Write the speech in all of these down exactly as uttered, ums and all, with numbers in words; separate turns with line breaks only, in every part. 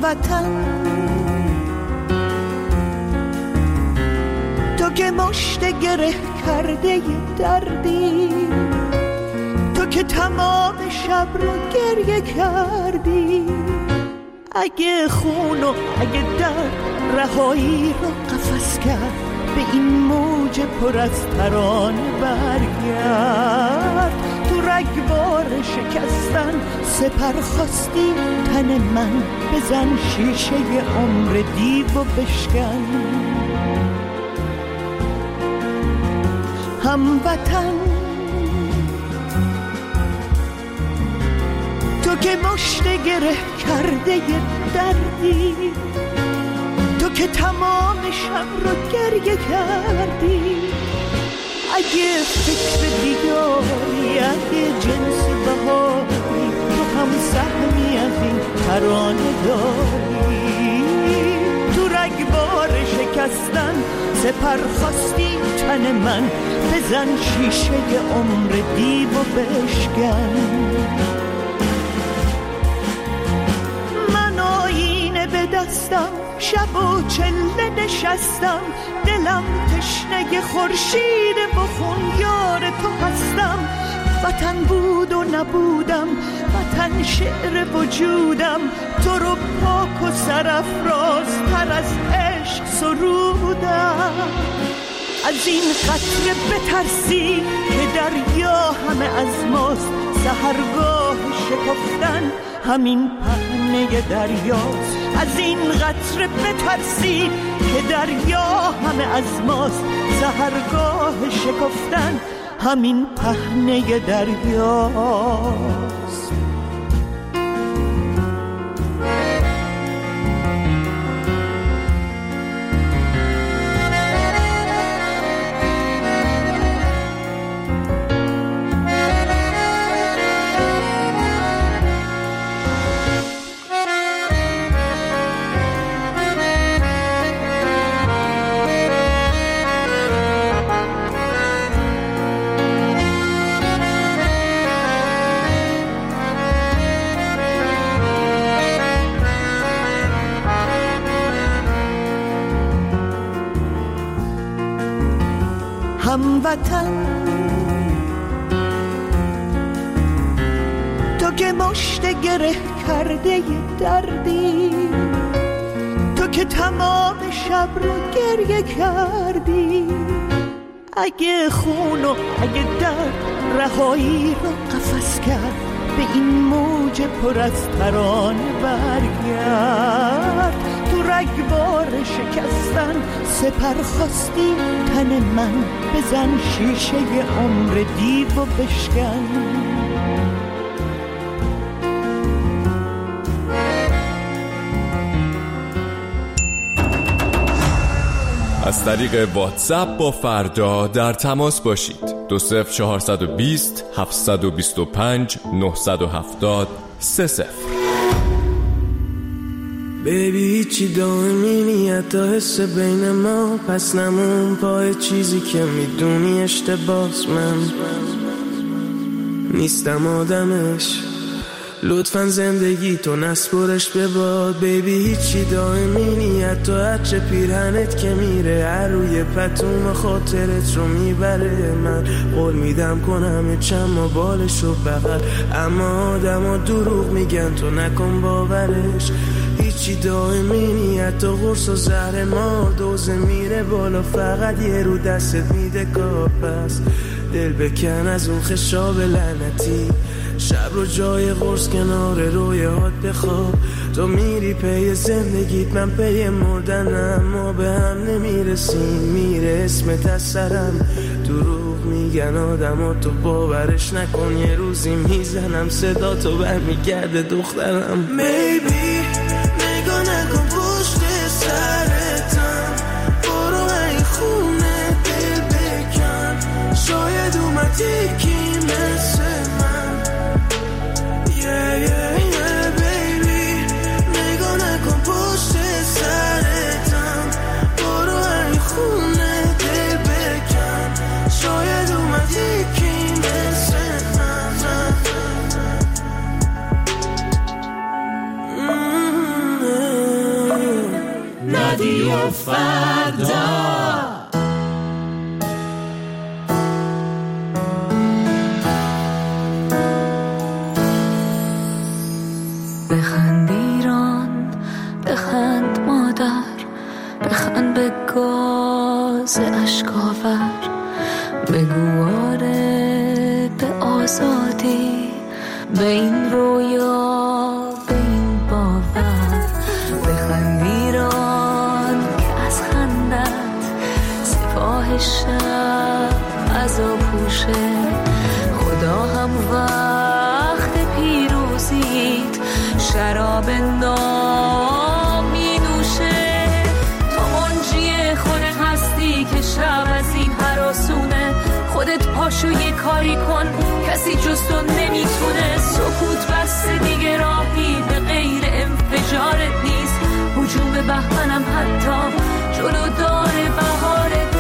هموطن تو که مشت گره کرده دردی، تو که تمام شب رو گریه کردی، اگه خون و اگه درد رهایی رو قفس کرد، به این موج پر از ترانه برگرد. تو رگبار شکستن سپر خواستی تن من، بزن شیشه عمر دیو و بشکن. هموطن تو که مشت گره کرده دردی، تو که تمام شب رو گریه کردی، اگه فکر دیگاری، اگه جنس بهاری، تو هم سهمی از این ترانه داری. تو رگبار شکستن سپر خواستی تن من، بزن شیشه عمر دیو و بشکن. من آینه به دستم، شب و چله نشستم، دلم تشنه خورشید بخون یار تو هستم. وطن بود و نبودم، وطن شعر وجودم، تو رو پاک و سرافراز تر از عشق سرودم. از این قطره بترسی که دریا همه از ماست، سحرگاه شکفتن همین پهنه دریاست. از این قطره بترسی که دریا همه از ماست، سحرگاه شکفتن همین پهنه دریاست. هموطن تو که مشت گره کرده دردی، تو که تمام شب رو گریه کردی، اگه خون و اگه درد رهایی رو قفس کرد، به این موج پر از ترانه برگرد. تو رگبار شکستن سپر خواستی تن من، بزن شیشه عمر دیو و بشکن.
از طریق واتساپ با فردا در تماس باشید. دو صفر چهارصد و بیست هفتصد و بیست و پنج نهصد و هفتاد سه صفر.
بیبی هیچی دائمی نیت تا حس بین ما، پس نمون پای چیزی که میدونی اشتباس. من نیستم آدمش، لطفاً زندگی تو نسپرش به باد. بیبی هیچی دائمی نیت تو هرچه پیرهنت که میره، هر روی پتوم خاطرت رو میبره. من قول میدم کنم چند ما بالش رو بغل، اما آدم ها دروغ میگن تو نکن باورش. هیچی دائمی نیت تو قرص و زهر ما، دوزه میره بالا فقط یه رو دستت میده کار. پس دل بکن از اون خشاب لعنتی، شب رو جای قرص کنار رویات بخواب. تو میری پی زندگیت، من پی مردنم، ما به هم نمیرسیم، میره اسمت از سرم. دروغ میگن آدم ها تو باورش نکن، یه روزی میزنم صدا تو برمیگرده دخترم. Maybe نگاه نکن پشت سرتم، برو این خونه دل بکن، شاید اومد یکی مثل من. Yeah, yeah, yeah, baby. نگاه نکن پشت سرتم، برو این خونه دل بکن، شاید اومد یکی مثل من. mm-hmm.
رادیو فردا.
بخند ایران، بخند مادر، بخند به گاز اشکاور، بگو آره به آزادی، به این رویا، به این باور. بخند ایران که از خندت سپاه شب عذاب پوشه، خدا هم وقت پیروزیت شراب نام می نوشه. تو منجی خودت هستی که شب از این هراسونه، خودت پاشو یه کاری کن کسی جز تو نمیتونه. سکوت بس دیگه راهی به غیر انفجارت نیست، هجوم بهمنم حتی جلو داره بهارت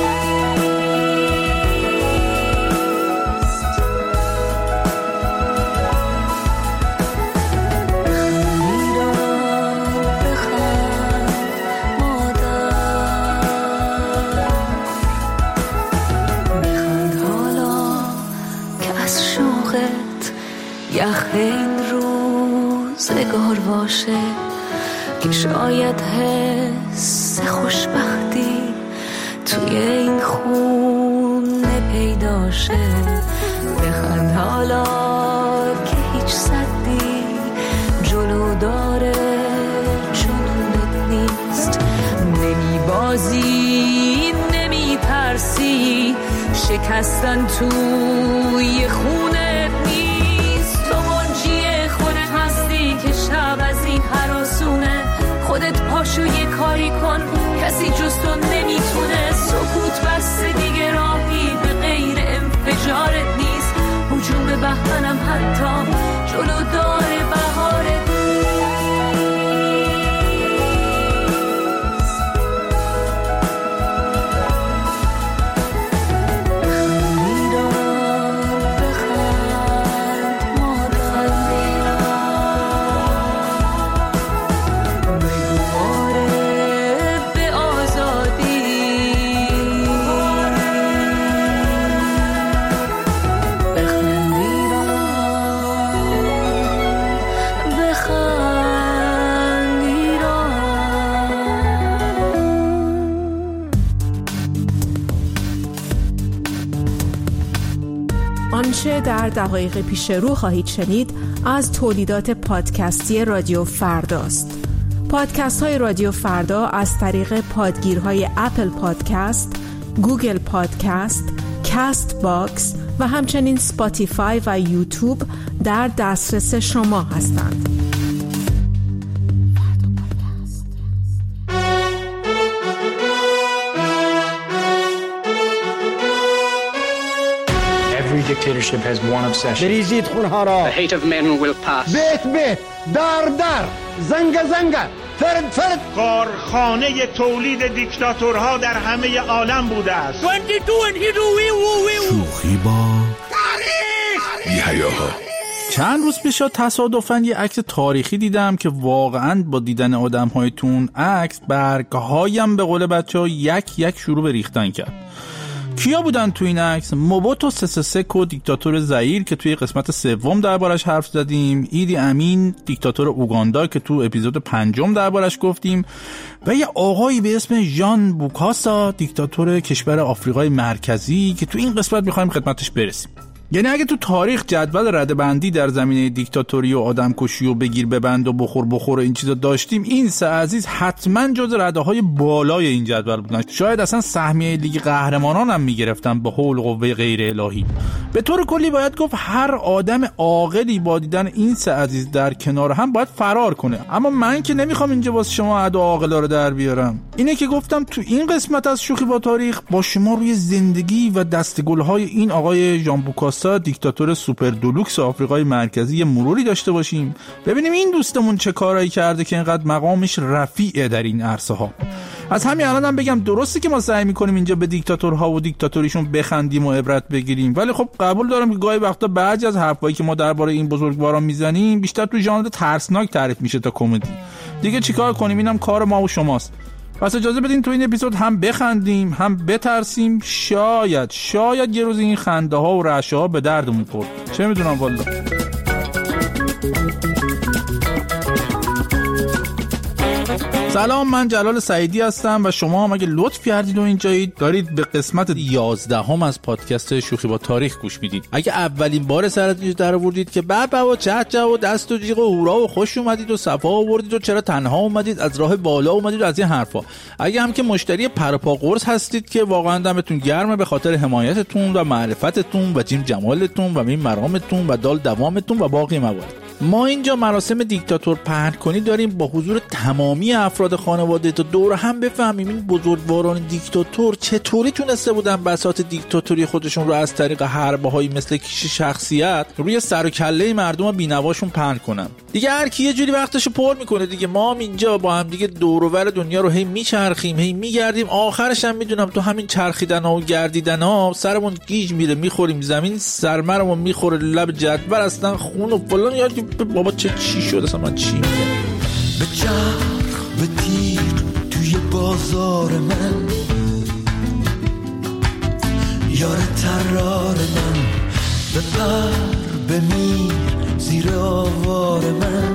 یخ این روزگار باشه که شاید حس خوشبختی توی این خونه پیدا شه. بخند حالا که هیچ صدی جلو داره جنونت نیست، نمی بازی نمی ترسی، شکستن توی خونت نیست. تو منجی خودت هستی که شب از این هراسونه، خودت پاشو یه کاری کن کسی جز تو نمیتونه. سکوت بس دیگه راهی به غیر انفجارت نیست، هجوم بهمنم حتی جلو داره بهارت.
آنچه در دقایق پیش رو خواهید شنید از تولیدات پادکستی رادیو فرداست. پادکست های رادیو فردا از طریق پادگیرهای اپل پادکست، گوگل پادکست، کاست باکس و همچنین سپاتیفای و یوتیوب در دسترس شما هستند.
Every dictatorship has one obsession.
بریزید خونها را.
The hate of men will pass.
بیت بیت، در در، زنگ زنگ، فرد فرد.
کارخانه تولید دیکتاتورها در همه عالم بوده است.
شوخی با تاریخ. بی‌حیاها. چند روز پیش تصادفاً یه عکس تاریخی دیدم که واقعاً با دیدن آدم‌های تو اون عکس برگ‌هایم به قول بچه‌ها یک یک شروع به ریختن کرد. کیا بودن تو این عکس؟ موبوتو سه سه کو دیکتاتور زائیر که توی قسمت سوم دربارش حرف زدیم، ایدی امین دیکتاتور اوگاندا که تو اپیزود پنجم دربارش گفتیم، و یه آقایی به اسم ژان بوکاسا دیکتاتور کشور آفریقای مرکزی که تو این قسمت می‌خوایم خدمتش برسیم. یعنی اگه تو تاریخ جدول رده‌بندی در زمینه دیکتاتوری و آدمکشی و بگیر ببند و بخور بخور و این چیزا داشتیم، این سه عزیز حتما جز رده‌های بالای این جدول بودن. شاید اصلا سهمیه لیگ قهرمانان هم میگرفتن به حول و قوه غیر الهی. به طور کلی باید گفت هر آدم عاقلی با دیدن این سه عزیز در کنار هم باید فرار کنه. اما من که نمیخوام اینجا واسه شما ادا عاقلا رو در بیارم. اینه که گفتم تو این قسمت از شوخی با تاریخ با شما روی زندگی و دستگل‌های این آقای ژان بوکاسا دیکتاتور سوپر دولوکس آفریقای مرکزی یه مروری داشته باشیم، ببینیم این دوستمون چه کارایی کرده که اینقدر مقامش رفیعه در این عرصه ها. از همین الانم هم بگم درسته که ما سعی می‌کنیم اینجا به دیکتاتورها و دیکتاتوریشون بخندیم و عبرت بگیریم، ولی خب قبول دارم که گاهی وقتا بعضی از حرفایی که ما درباره این بزرگواران میزنیم بیشتر تو ژانر ترسناک تعریف میشه تا کمدی. دیگه چیکار کنیم؟ اینم کار ما و شماست. پس اجازه بدین تو این اپیزود هم بخندیم هم بترسیم، شاید شاید یه روز این خنده ها و رعشه ها به دردمون خورد، چه میدونم والا. سلام، من جلال سعیدی هستم و شما هم اگه لطف کردید و اینجایید دارید به قسمت یازدهم از پادکست شوخی با تاریخ گوش میدید. اگه اولین بار سرتون در آوردید که بابا و چهچه و دست و جیغ و هورا و خوش اومدید و صفا آوردید و چرا تنها اومدید، از راه بالا اومدید و از این حرفا. اگه هم که مشتری پرپا قرص هستید که واقعا دمتون گرمه به خاطر حمایتتون و معرفتتون و جیم جمالتون و مین مرامتون و دال دوامتون و باقی موارد. ما اینجا مراسم دیکتاتور پهن کنی داریم با حضور تمامی افراد خانواده تا دور هم بفهمیم این بزرگواران دیکتاتور چطوری تونسته بودن بساط دیکتاتوری خودشون رو از طریق حربه‌هایی مثل کیش شخصیت روی سر و کله مردم بی‌نواشون پهن کنن. دیگه هر کی یه جوری وقتشو پر میکنه دیگه. ما هم اینجا با هم دیگه دور و بر دنیا رو هی میچرخیم هی میگردیم، آخرش هم میدونم تو همین چرخیدن‌ها و گردیدن‌ها سرمون گیج میره، میخوریم زمین، سرمرمون میخوره لب جدول، اصلا خون و فلان. یا بابا چه چی شد اصلا، من چی میگم؟
به چرخ به تیر توی بازار من، یار ترار من، به پر به میر زیر آوار من،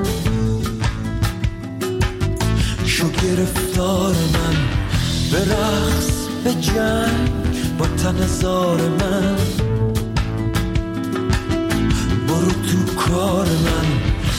شو گرفتار من، به رقص به جنگ با تن زار من، برو تو کار من،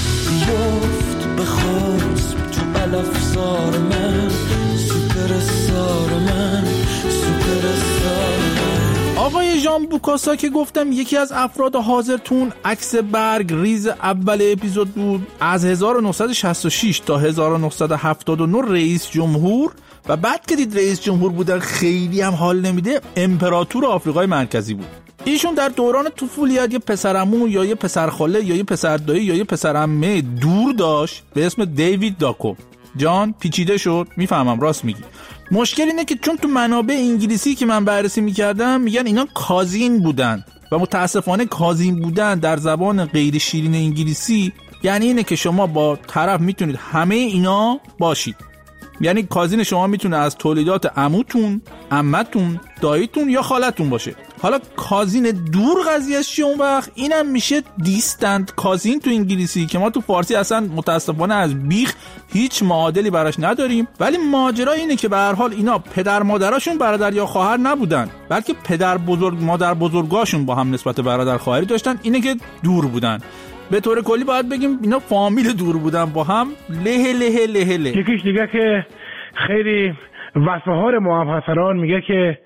بیفت به خسب تو علفزار من، سوپر استار من، سوپر استار من.
آقای ژان بوکاسا که گفتم یکی از افراد حاضر تون عکس برگ ریز اول اپیزود بود، از هزار و نهصد و شصت و شش تا هزار و نهصد و هفتاد و نه رئیس جمهور و بعد که دید رئیس جمهور بودن خیلی هم حال نمیده امپراتور آفریقای مرکزی بود. ایشون در دوران طفولیت یه پسرعمو یا یه پسرخاله یا یه پسردایی یا یه پسرعمه دور داشت به اسم دیوید داکو. جان پیچیده شد، میفهمم راست میگی. مشکل اینه که چون تو منابع انگلیسی که من بررسی میکردم میگن اینا کازین بودن و متاسفانه کازین بودن در زبان غیر شیرین انگلیسی یعنی اینه که شما با طرف میتونید همه اینا باشید. یعنی کازین شما میتونه از تولیدات عموتون، عمتون، داییتون یا خالتون باشه. حالا کازین دور قضیهش چیه اون وقت؟ اینم میشه دیستنت کازین تو انگلیسی که ما تو فارسی اصلا متاسفانه از بیخ هیچ معادلی براش نداریم. ولی ماجرا اینه که به هر حال اینا پدر مادراشون برادر یا خواهر نبودن، بلکه پدر بزرگ مادر بزرگاشون با هم نسبت برادر خواهری داشتن، اینه که دور بودن. به طور کلی باید بگیم اینا فامیل دور بودن با هم، له له له له.
یکیش دیگه که خیلی وفاهار محافظران میگه که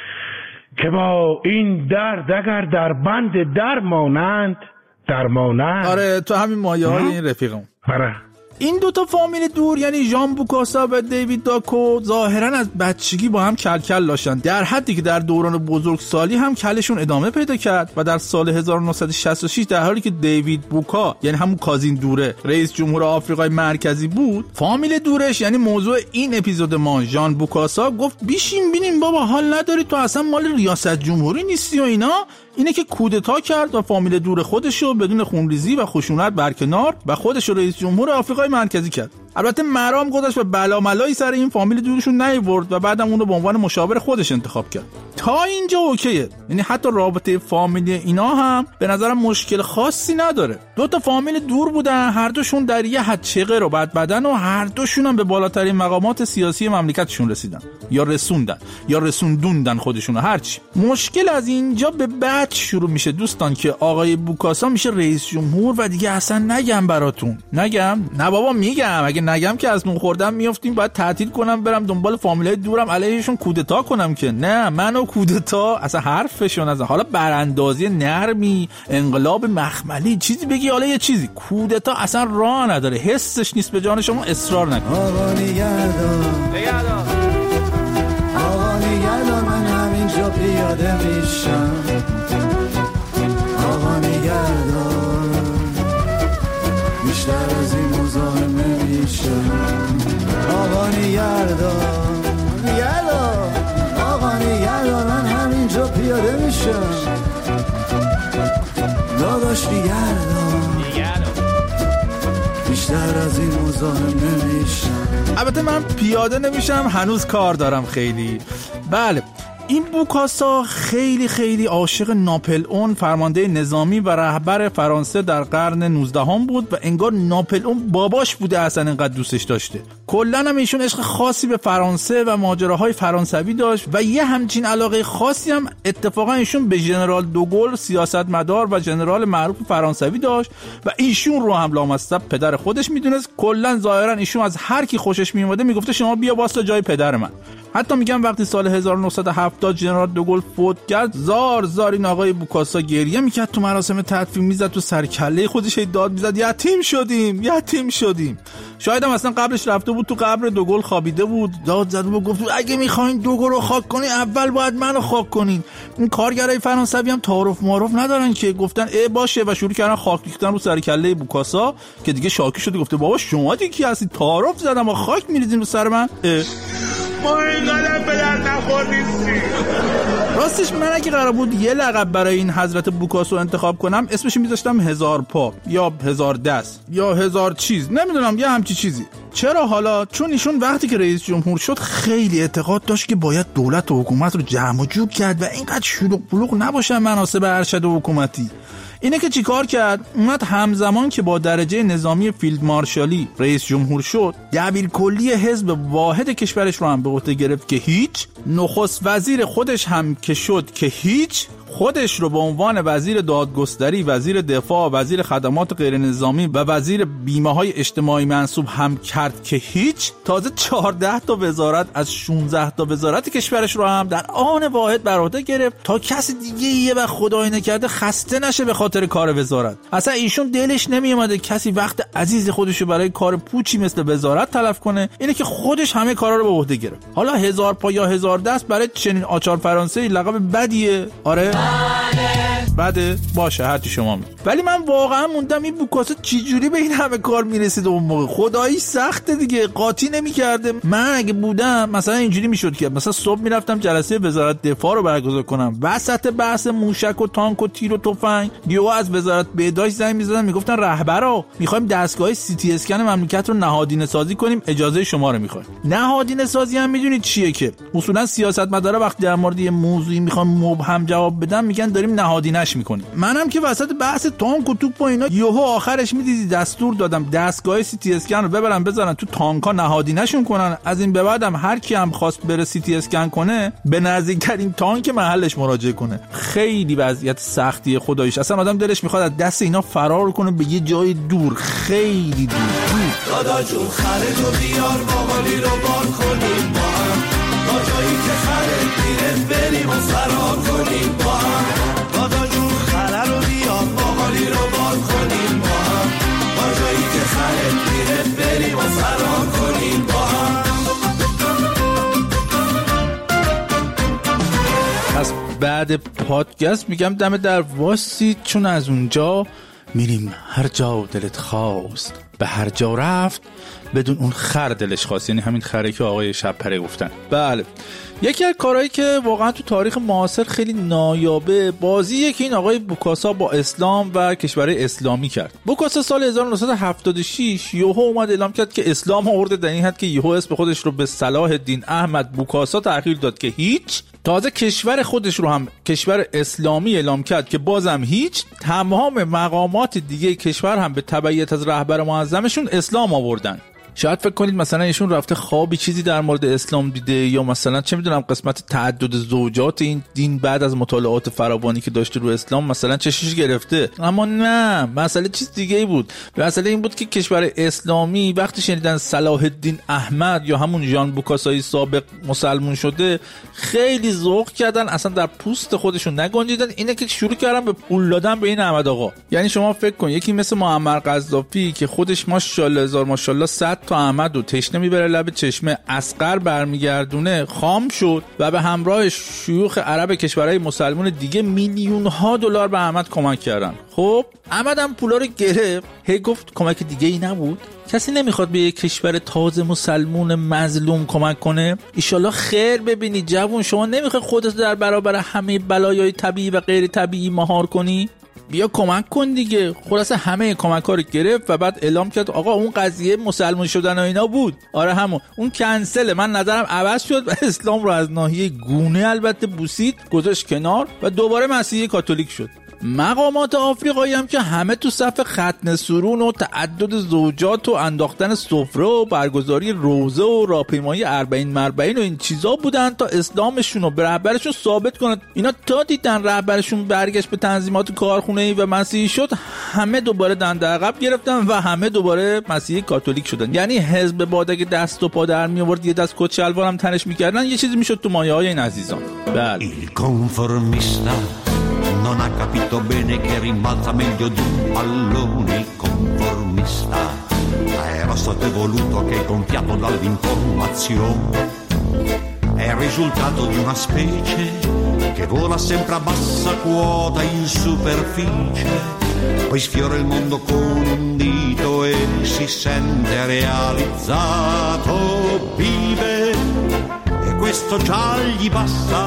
که با این درد اگر در بند در مانند در مانند.
آره تو همین مایه های این رفیقم.
آره
این دوتا فامیل دور یعنی ژان بوکاسا و دیوید داکو ظاهرا از بچگی با هم کل کل داشتن، در حدی که در دوران بزرگسالی هم کلشون ادامه پیدا کرد و در سال هزار و نهصد و شصت و شش در حالی که دیوید بوکا یعنی همون کازین دوره رئیس جمهور آفریقای مرکزی بود، فامیل دورش یعنی موضوع این اپیزود ما ژان بوکاسا گفت بیشین بینیم بابا حال نداری تو اصلا مال ریاست جمهوری نیستی و اینا، اینه که کودتا کرد و فامیل دور خودشو بدون خونریزی و خشونت برکنار و خودشو رئیس جمهور آفریقای مرکزی کرد. البته مرام گذاشت و بلاملایی سر این فامیل دورشون نیورد و بعدم اون رو به عنوان مشاور خودش انتخاب کرد. تا اینجا اوکیه، یعنی حتی رابطه فامیلی اینا هم به نظرم مشکل خاصی نداره. دو تا فامیل دور بودن، هر دوشون در یه حد چغر و بد بدن و هر دوشون هم به بالاترین مقامات سیاسی مملکتشون رسیدن یا رسوندن یا رسوندوندن خودشون، هرچی. مشکل از اینجا به بعد شروع میشه دوستان که آقای بوکاسا میشه رئیس جمهور و دیگه اصلا نگم براتون. نگم؟ نه بابا میگم، اگه نگم که از نون خوردم میافتیم، باید تعطیل کنم برم دنبال فامیلای دورم علیهشون کودتا کنم که نه، منو کودتا اصلا حرفشون از حالا براندازی نرمی، انقلاب مخملی چیزی بگی، حالا یه چیزی کودتا اصلا راه نداره، حسش نیست به جان شما، اصرار نکن.
آقا نگردان نگردان آقا نگردان من همینجا پیاده میشم، آقا نگردان بیشتر از این مزاحم نمیشم، آقا نگردان نگردان آقا نگردان من همینجا پیاده میشم، داداش نگردان بیشتر از این مزاحم نمیشم.
البته من پیاده نمیشم، هنوز کار دارم خیلی. بله، این بوکاسا خیلی خیلی عاشق ناپلئون فرمانده نظامی و رهبر فرانسه در قرن نوزدهم بود و انگار ناپلئون باباش بوده اصلا اینقدر دوستش داشته. کلا هم ایشون عشق خاصی به فرانسه و ماجراهای فرانسوی داشت و یه همچین علاقه خاصی هم اتفاقا ایشون به ژنرال دوگل سیاستمدار و ژنرال معروف فرانسوی داشت و ایشون رو هم لامصب پدر خودش میدونست. کلا ظاهرا ایشون از هر کی خوشش میومده میگفته شما بیا واسه جای پدر من. حتی میگم وقتی سال هزار و نهصد و هفتاد ژنرال دوگل فوت کرد، زار زار این آقای بوکاسا گریه میکرد تو مراسم تدفین، میزد تو سرکله خودش داد میزد یتیم شدیم یتیم شدیم. شاید هم اصلا قبلش رفته بود تو قبر دوگل خوابیده بود، داد زد و گفت اگه میخواین دوگل رو خاک کنین اول باید منو خاک کنین. این کارگرای فرانسوی هم تعارف معارف ندارن که گفتن ای باشه و شروع کردن خاک ریختن رو سرکله بوکاسا که دیگه شاکی شده، گفته بابا شما دیگه کی هستید؟ تعارف زدم و خاک میریزین رو سر من.
ما اینقدر به درد نخور نیستیم.
راستش من اگه قرار بود یه لقب برای این حضرت بوکاسو انتخاب کنم اسمش میذاشتم هزار پا یا هزار دست یا هزار چیز، نمیدونم یه همچی چیزی. چرا حالا؟ چون ایشون وقتی که رئیس جمهور شد خیلی اعتقاد داشت که باید دولت و حکومت رو جمع و جور کرد و اینقدر شلوغ بلوغ نباشن مناصب ارشد و حکومتی. اینه که چیکار کرد؟ اومد همزمان که با درجه نظامی فیلد مارشالی رئیس جمهور شد، دبیر کلی حزب واحد کشورش رو هم به عهده گرفت که هیچ، نخست وزیر خودش هم که شد که هیچ، خودش رو به عنوان وزیر دادگستری، وزیر دفاع، وزیر خدمات غیر نظامی و وزیر بیمه های اجتماعی منصوب هم کرد که هیچ. تازه چهارده تا وزارت از شانزده تا وزارت کشورش رو هم در آن واحد بر عهده گرفت تا کسی دیگه یه وقت خدای نکرده خسته نشه به خاطر کار وزارت. اصلا ایشون دلش نمیومده کسی وقت عزیز خودش رو برای کار پوچی مثل وزارت تلف کنه، اینه که خودش همه کارا رو به عهده گرفت. حالا هزار پا یا هزار دست برای چنین آچار فرانسوی لقب بدیه. آره بده باشه هرچی شما می. ولی من واقعا موندم این بوکاسا چجوری به این همه کار میرسید اون موقع. خدایی سخته دیگه، قاطی نمیکرده. من اگه بودم مثلا اینجوری میشد که مثلا صبح میرفتم جلسه وزارت دفاع رو برگزار کنم، وسط بحث موشک و تانک و تیر و تفنگ یهو از وزارت بهداشت زنگ میزدن میگفتن رهبرا میخوایم دستگاه سی تی اسکن مملکت رو نهادینه سازی کنیم، اجازه شما رو میخوایم. نهادینه سازی هم میدونید چیه که اصولا سیاستمدارا وقتی در مورد یه موضوعی میخوان مبهم جواب بدن میگن داریم نهادینش میکنیم. منم که وسط بحث تانک و توپ و اینا یهو آخرش میدیدی دستور دادم دستگاه سی تی اسکن رو ببرن بذارن تو تانکا نهادینه‌شون کنن. از این به بعدم هر کی هم خواست بره سی تی اسکن کنه به نزدیکترین تانک محلش مراجعه کنه. خیلی وضعیت سختیه خداییش. اصلا آدم دلش میخواد از دست اینا فرار کنه به یه جای دور، خیلی دور.
دادا جون خرج و بیار باقالی رو بار کنیم با هم، تا جایی که خرج میره بریم و فرار کنیم با هم. دادا جون خرج رو بیار باقالی رو بار کنیم با هم، تا جایی که خرج میره بریم و فرار کنیم با هم.
پس بعد پادکست میگم دم در واسید، چون از اونجا میریم هر جا دلت خواست به هر جا رفت بدون اون خر دلش خواست، یعنی همین خره که آقای شب‌پره گفتن. بله، یکی از کارهایی که واقعا تو تاریخ معاصر خیلی نایابه بازیه که این آقای بوکاسا با اسلام و کشورهای اسلامی کرد. بوکاسا سال هزار و نهصد و هفتاد و شش یهو اومد اعلام کرد که اسلام آورده، در این حد که یهو اسم خودش رو به صلاح الدین احمد بوکاسا تغییر داد که هیچ. تازه کشور خودش رو هم کشور اسلامی اعلام کرد که بازم هیچ. تمام مقامات دیگه کشور هم به تبعیت از رهبر معظمشون اسلام آوردن. شاید فکر کنید مثلا ایشون رفته خوابی چیزی در مورد اسلام دیده، یا مثلا چه میدونم قسمت تعدد زوجات این دین بعد از مطالعات فراوانی که داشته رو اسلام مثلا چشش گرفته. اما نه، مسئله چیز دیگه ای بود. مسئله این بود که کشور اسلامی وقتی شنیدن صلاح الدین احمد یا همون ژان بوکاسای سابق مسلمون شده خیلی ذوق کردن، اصلا در پوست خودشون نگنجیدن. اینه که شروع کردن به پول دادن به این احمد آقا. یعنی شما فکر کن یکی مثل معمر قذافی که خودش ماشاءالله هزار ماشاءالله صد تا احمد و تشنه میبره لب چشمه، اصغر برمیگردونه، خام شد و به همراه شیوخ عرب کشورهای مسلمان دیگه میلیون ها دلار به احمد کمک کردن. خب احمد هم پولا رو گرفت، هی گفت کمک دیگه ای نبود، کسی نمیخواد به یک کشور تازه مسلمون مظلوم کمک کنه؟ ایشالله خیر ببینی جوون، شما نمیخواد خودت در برابر همه بلایای طبیعی و غیر طبیعی مهار کنی؟ بیا کمک کن دیگه. خلاصه همه کمک‌ها رو گرفت و بعد اعلام کرد آقا اون قضیه مسلمان شدن و اینا بود، آره همون اون کنسله، من نظرم عوض شد و اسلام رو از ناحیه گونه البته بوسید، گذاشت کنار و دوباره مسیحی کاتولیک شد. مقامات آفریقایی هم که همه تو صف ختنه سرون و تعدد زوجات و انداختن سفره و برگزاری روزه و راهپیمایی اربعین مربعین و این چیزا بودن تا اسلامشون رو به رهبرشون ثابت کنن. اینا تا دیدن رهبرشون برگشت به تنظیمات کارخونه‌ای و مسیحی شد، همه دوباره دنده عقب گرفتن و همه دوباره مسیحی کاتولیک شدن. یعنی حزب باد اگه دست و پا در می آورد یه دست کت شلوار هم تنش می‌کردن، یه چیزی میشد تو مایه‌های این عزیزان. بله.
Non ha capito bene che rimbalza meglio di un pallone conformista. Era stato evoluto che è gonfiato dall'informazione. È il risultato di una specie che vola sempre a bassa quota in superficie. Poi sfiora il mondo con un dito e si sente realizzato. Vive e questo già gli basta.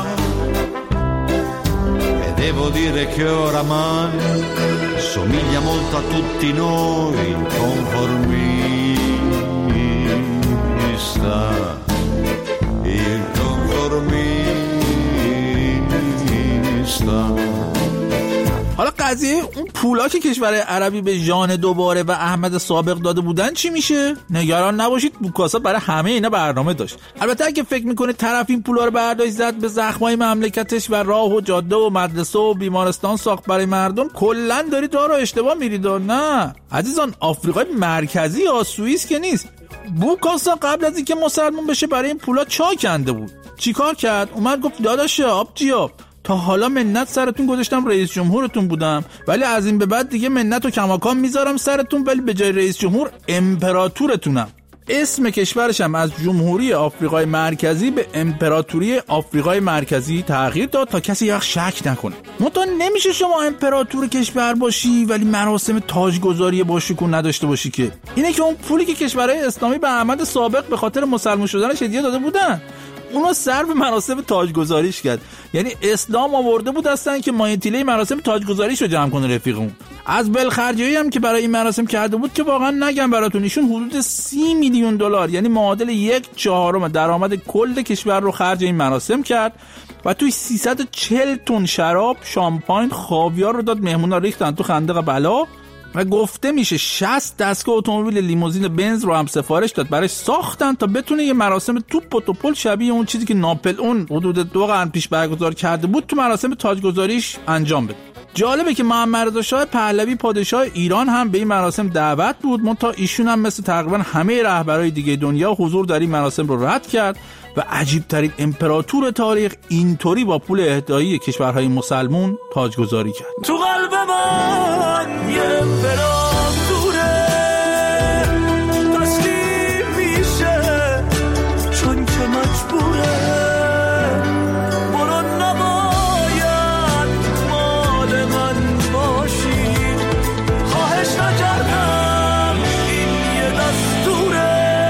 Devo dire che oramai somiglia molto a tutti noi, il conformista, il conformista.
حالا قضیه اون پولا که کشور عربی به ژان دوباره و احمد سابق داده بودن چی میشه؟ نگران نباشید، بوکاسا برای همه اینا برنامه داشت. البته اگه فکر میکنه طرف این پولا رو برداشت زد به زخمای مملکتش و راه و جاده و مدرسه و بیمارستان ساخت برای مردم، کلا دارید راه رو اشتباه میرید. نه عزیزان، آفریقای مرکزی یا سوئیس که نیست. بوکاسا قبل از اینکه مسلمان بشه برای این پولا چا کنده بود. چیکار کرد؟ اومد گفت داداش آبجیاب، تا حالا منت سرتون گذاشتم رئیس جمهورتون بودم، ولی از این به بعد دیگه منت و کماکان میذارم سرتون، ولی به جای رئیس جمهور امپراتورتونم. اسم کشورش هم از جمهوری آفریقای مرکزی به امپراتوری آفریقای مرکزی تغییر داد تا کسی یک شک نکنه. منتها نمیشه شما امپراتور کشور باشی ولی مراسم تاجگذاری با شکوه نداشته باشی که. اینه که اون پولی که کشورهای اسلامی به احمد سابق به خاطر مسلمان شدنش هدیه داده بودن، اونو صرف مراسم تاجگذاریش کرد. یعنی اسلام آورده بود هستن که مایتیله مراسم تاجگذاریش رو جمع کنه رفیقمون. از بلخرجی هم که برای این مراسم کرده بود که واقعا نگم براتون، ایشون حدود سی میلیون دلار یعنی معادل یک چهارم درآمد کل کشور رو خرج این مراسم کرد و توی سیصد و چهل تن شراب، شامپاین، خاویار رو داد مهمونا ریختن تو خندق بلا و گفته میشه شصت دستگاه اتومبیل لیموزین بنز رو هم سفارش داد براش ساختن تا بتونه یه مراسم توپ و توپل شبیه اون چیزی که ناپلئون حدود دو قرن پیش برگزار کرده بود تو مراسم تاجگذاریش انجام بده. جالبه که محمد رضا شاه پهلوی پادشاه ایران هم به این مراسم دعوت بود، منتها ایشون هم مثل تقریبا همه رهبرای دیگه دنیا حضور در این مراسم رو رد کرد و عجیب ترین امپراتور تاریخ اینطوری با پول اهدایی کشورهای مسلمون تاجگذاری کرد.
تو قلب من یه امپراتوره تسلیم میشه چون که مجبوره، برو نباید مال من باشی، خواهش نکردم این یه دستوره.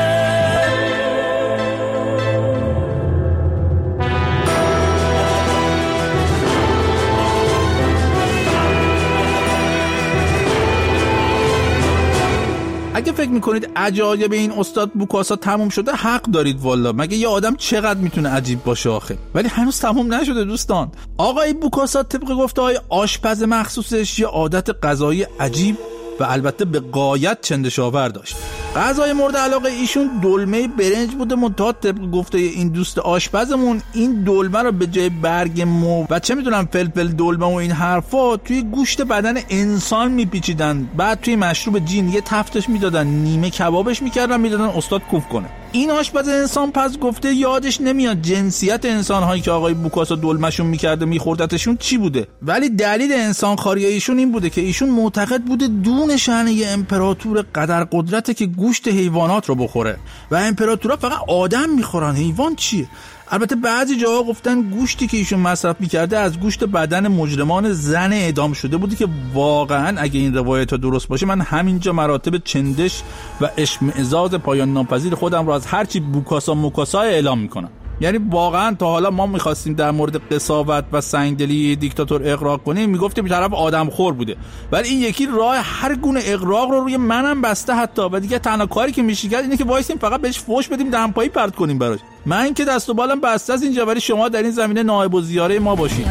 اگه فکر میکنید عجایب این استاد بوکاسا تموم شده، حق دارید والا. مگه یه آدم چقدر میتونه عجیب باشه آخه؟ ولی هنوز تموم نشده دوستان. آقای بوکاسا طبق گفته‌های آشپز مخصوصش یه عادت غذایی عجیب و البته به غایت چندشاور داشت. غذای مورد علاقه ایشون دلمه برنج بوده، منتها طبق گفته این دوست آشپزمون این دلمه رو به جای برگ مو و چه میدونم فلفل دلمه و این حرفا توی گوشت بدن انسان میپیچیدن، بعد توی مشروب جین یه تفتش میدادن، نیمه کبابش میکردن میدادن استاد کوف کنه. این آشپز انسان پس گفته یادش نمیاد جنسیت انسان‌هایی که آقای بوکاسا دلمشون میکرده میخوردتشون چی بوده، ولی دلیل انسان خاری ایشون این بوده که ایشون معتقد بوده دون شأن یه امپراتور قدر قدرته که گوشت حیوانات رو بخوره و امپراتورها فقط آدم میخورن، حیوان چیه؟ البته بعضی جاها گفتن گوشتی که ایشون مصرف میکرده از گوشت بدن مجرمان زن اعدام شده بودی که واقعا اگه این روایت ها درست باشه من همینجا مراتب چندش و اشمئزاز پایان ناپذیر خودم رو از هرچی بوکاسا موکاسا اعلام میکنم. یعنی واقعا تا حالا ما می‌خواستیم در مورد قساوت و سنگدلی دیکتاتور اغراق کنیم میگفتیم طرف آدمخور بوده، ولی این یکی راه هر گونه اغراق رو روی منم بسته حتی، و دیگه تنها کاری که میشه کرد اینه که وایسیم فقط بهش فوش بدیم دمپایی پرت کنیم براش. من که دست و بالم بسته از اینجا، ولی شما در این زمینه نائب الزیاره ما باشید.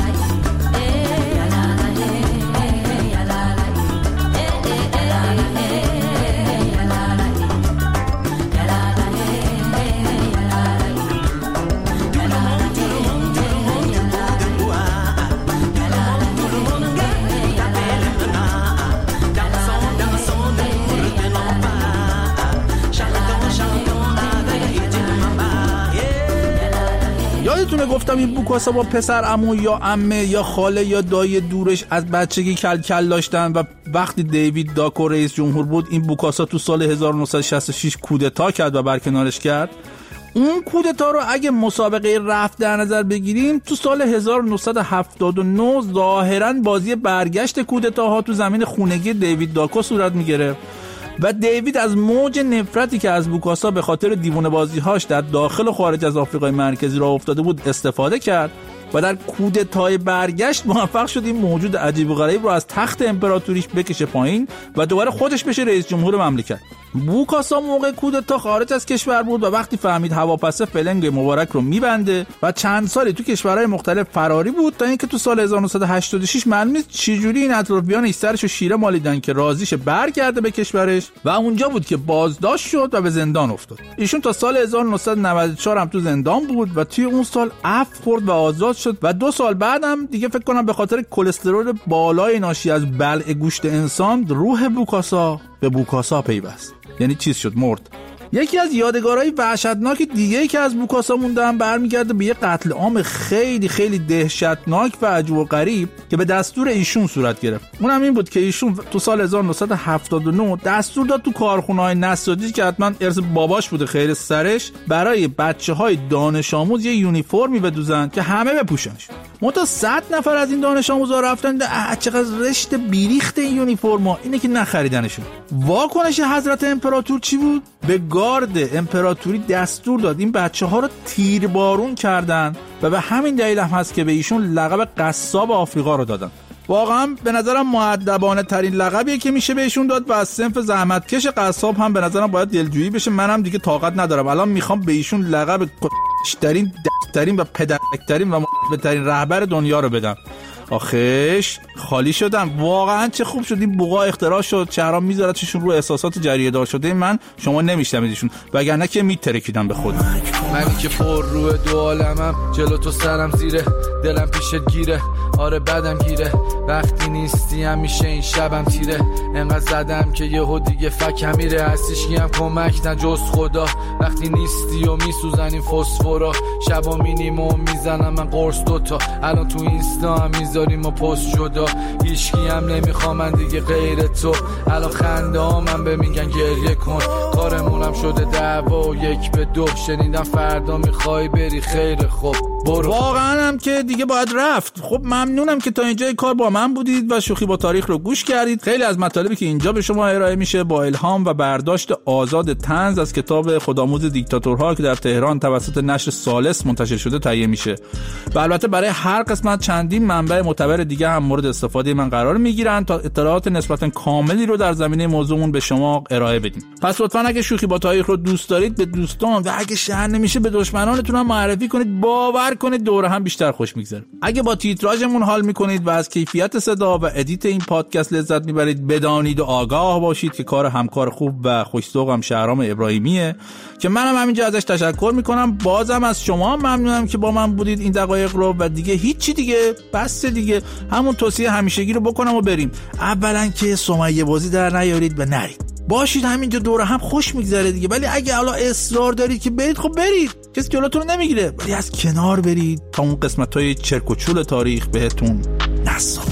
یادتونه گفتم این بوکاسا با پسر عمو یا عمه یا خاله یا دایی دورش از بچگی کل کل داشتن و وقتی دیوید داکو رئیس جمهور بود این بوکاسا تو سال هزار و نهصد و شصت و شش کودتا کرد و برکنارش کرد. اون کودتا رو اگه مسابقه رفت در نظر بگیریم تو سال هزار و نهصد و هفتاد و نه ظاهراً بازی برگشت کودتاها تو زمین خونگی دیوید داکو صورت میگیره و دیوید از موج نفرتی که از بوکاسا به خاطر دیوونه بازی‌هاش در داخل و خارج از آفریقای مرکزی راه افتاده بود استفاده کرد و در کودتای برگشت موفق شد این موجود عجیب و غریب رو از تخت امپراتوریش بکشه پایین و دوباره خودش بشه رئیس جمهور مملکت. بوکاسا موقع کودتا خارج از کشور بود و وقتی فهمید هواپس فلنگ مبارک رو میبنده و چند سالی تو کشورهای مختلف فراری بود تا اینکه تو سال هزار و نهصد و هشتاد و شش معلوم نیست چجوری این اطرافیانش سرشو شیره مالیدن که راضیش برگرده به کشورش و اونجا بود که بازداشت شد و به زندان افتاد. ایشون تا سال هزار و نهصد و نود و چهار هم تو زندان بود و توی اون سال عفو خورد و آزاد شد و دو سال بعدم دیگه فکر کنم به خاطر کلسترول بالای ناشی از بلع گوشت انسان روح بوکاسا به بوکاسا پیوست، یعنی چیز شد، مرد. یکی از یادگارهای وحشتناک دیگه‌ای که از بوکاسا مونده هم برمیگرده به یه قتل عام خیلی خیلی دهشتناک و عجیب و غریب که به دستور ایشون صورت گرفت. اونم این بود که ایشون تو سال هزار و نهصد و هفتاد و نه دستور داد تو کارخونه‌های نساجی که حتما ارث باباش بوده خیر سرش، برای بچه‌های دانش آموز یه یونیفرمی بدوزن که همه بپوشنش. منتها صد نفر از این دانش آموزا رفتن چقدر رشته بیریخت این یونیفرما، اینه که نخریدنشون. واکنش حضرت امپراتور چی بود؟ به گارد امپراتوری دستور داد این بچه‌ها رو تیربارون کردن و به همین دلیل هم هست که به ایشون لقب قصاب آفریقا رو دادن. واقعا به نظرم مؤدبانه ترین لقبیه که میشه بهشون داد و از صنف زحمتکش قصاب هم به نظرم باید دلجویی بشه. منم دیگه طاقت ندارم الان میخوام به ایشون لقب ترین دسترین و پدرکترین و بهترین رهبر دنیا رو بدم. آخش خالی شدم. واقعا چه خوب شد این بوقا اختراع شد، شهرها میذارتشون رو احساسات جریه دار شده من شما نمیشنویدشون، وگرنه که میترکیدم به خودم.
منی که پر روی دو عالمم، جلو تو سرم زیره، دلم پیشت گیره، آره بدم گیره، وقتی نیستی همیشه این شبم تیره، انقدر زدم که یهو دیگه فکم میره، هستیش هم کمک نه جز خدا، وقتی نیستی و میسوزن فسفورا، شبا مینیمم میزنم من قرص دوتا، الان تو اینستا هم میذاریم و پست جدا، هیچکی هم نمیخوام من دیگه غیر تو، الان خنده ها من به میگن گریه کن، کارمونم شده دعوا و یک به دو، شنیدم فردا میخوای بری خیر خوب برو.
واقعا هم که دیگه باید رفت. خب ممنونم که تا اینجای کار با من بودید و شوخی با تاریخ رو گوش کردید. خیلی از مطالبی که اینجا به شما ارائه میشه با الهام و برداشت آزاد طنز از کتاب خودآموز دیکتاتورها که در تهران توسط نشر ثالث منتشر شده تهیه میشه و البته برای هر قسمت چندین منبع معتبر دیگه هم مورد استفاده من قرار میگیرن تا اطلاعات نسبتا کاملی رو در زمینه موضوعمون به شما ارائه بدیم. پس لطفاً اگه شوخی با تاریخ رو دوست دارید به دوستان و اگه شهر نمیشه به دشمنانتون هم معرفی کنید، باور کنید دوره هم بیشتر خوش میگذره. اگه با تیتراژمون حال میکنید و از کیفیت صدا و ادیت این پادکست لذت میبرید، بدانید و آگاه باشید که کار همکار خوب و خوش‌ذوقم شهرام ابراهیمیه که منم همینجا ازش تشکر میکنم. بازم از شما ممنونم که با من بودید این دقایق رو و دیگه هیچی دیگه بس دیگه همون توصیه همیشگی رو بکنم و بریم. اولا که سمیه بازی در نیارید و نرید، باشید همینجا دوره هم خوش میگذره دیگه، ولی اگه حالا اصرار دارید که برید خب برید، کسی جلوتون نمیگیره، ولی از کنار برید تا اون قسمت‌های چرک و چول تاریخ بهتون نسازه.